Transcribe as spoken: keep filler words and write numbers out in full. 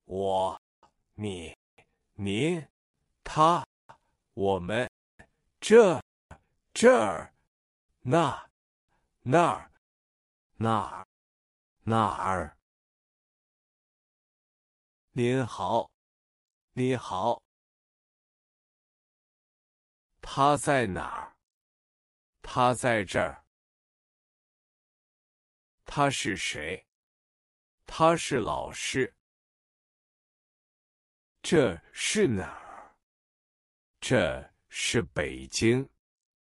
我、你、您、他、我们、这、这儿、那、那儿、那儿、那儿。您好，你好。他在哪儿？他在这儿。他是谁？他是老师。这是哪儿？这是北京。